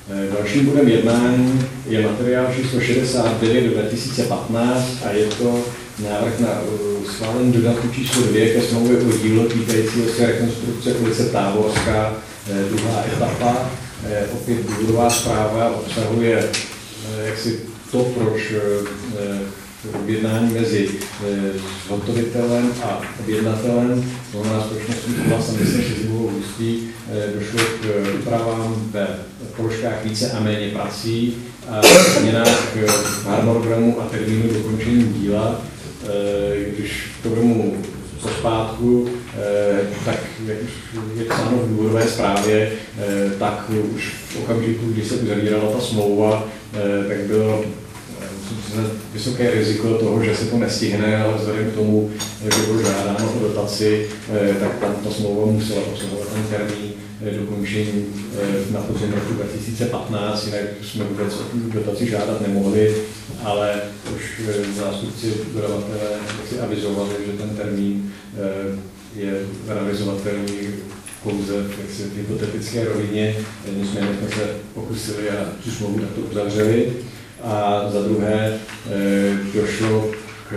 Dalším bodem jednání je materiál číslo 69/2015 a je to návrh na schválení dodatku číslo 2 ke smlouvě o dílo týkajícího se rekonstrukce ulice Táborská, druhá etapa. Opět důvodová zpráva obsahuje jaksi to, proč objednání mezi zhotovitelem a objednatelem, to znamená společností Oblast a městem Šizimovou Ústí, došlo k úpravám ve položkách více a méně prací a změnách harmonogramu a termínu dokončení díla. Když to vemu pozpátku, tak jak je psáno v důvodové zprávě, tak už v okamžiku, kdy se uzavírala ta smlouva, tak bylo vysoké riziko toho, že se to nestihne, ale vzhledem k tomu, že bylo žádáno o dotaci, tak tam ta smlouva musela obsahovat ten termín dokončení na podzim roku 2015, jinak jsme vůbec o dotaci žádat nemohli, ale už zástupci dodavatele si avizovali, že ten termín je realizovatelný pouze v hypotetické rovině, nicméně jsme se pokusili a tu smlouvu takto uzavřeli. A za druhé došlo k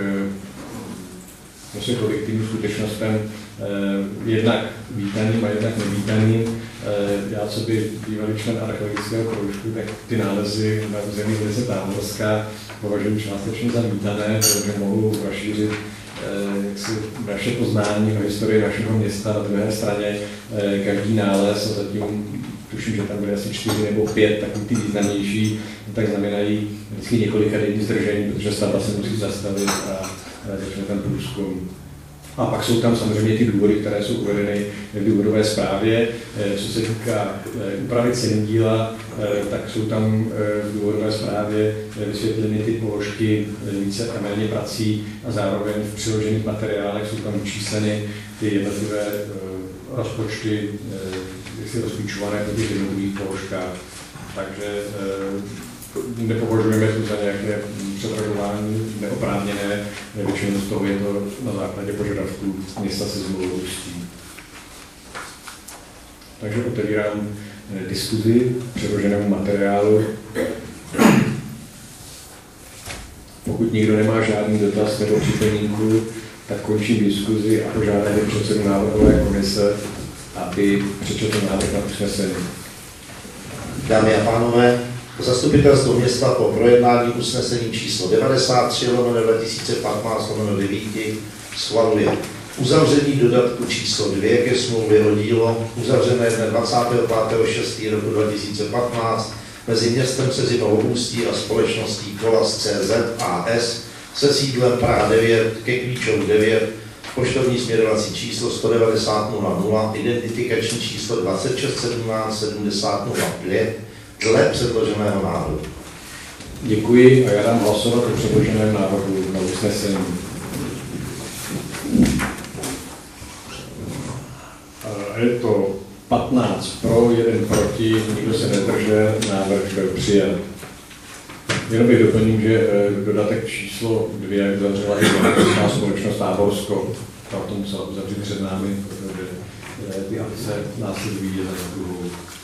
kolektivním skutečnostem, jednak vítaným a jednak nevítaným. Já, co by bývalý člen archeologického kroužku, tak ty nálezy na území ulice Táborská považuji částečně za vítané, protože mohu rozšířit naše poznání o historii našeho města. Na druhé straně každý nález, a zatím tuším, že tam byly asi 4 nebo 5, takový ty významnější, tak znamenají vždycky několika denní zdržení, protože stavba se musí zastavit a začne ten průzkum. A pak jsou tam samozřejmě ty důvody, které jsou uvedeny v důvodové zprávě. Co se týká úpravy ceny díla, tak jsou tam v důvodové zprávě vysvětleny ty položky více a méně prací a zároveň v přiložených materiálech jsou tam vyčísleny ty jednotlivé rozpočty, rozklíčované po těch jednotlivých položkách. Takže nepovažujeme to za nějaké přetražování neoprávněné, většinou z toho je to na základě požadavků města se Šizimovou Ústí. Takže otevírám diskuzi k předloženému materiálu. Pokud nikdo nemá žádný dotaz nebo připomínku, tak končím diskuzi a požádám předsedu návrhové komise, aby přečetl návrh na usnesení. Dámy a pánové, Zastupitelstvo města po projednání usnesení číslo 93/2015/9 schvaluje uzavření dodatku číslo 2 ke smlouvě o dílo uzavřené dne 25.6.2015 mezi městem Šizimovou Ústí a společností Kolas.cz a.s. se sídlem Praha 9 ke Klíčovu 9, poštovní směrovací číslo 190 00, identifikační číslo 2617 70 05, dle předloženého návrhu. Děkuji a já dám hlasovat o předloženém návrhu na usnesení. Je to 15 pro, 1 proti, nikdo se nezdržel, návrh byl přijat. Jenom bych doplním, že dodatek číslo 2 uzavřela i Česká společnost Táborsko. Ta to musela uzavřít před námi, protože ty akce následují jedna za druhou.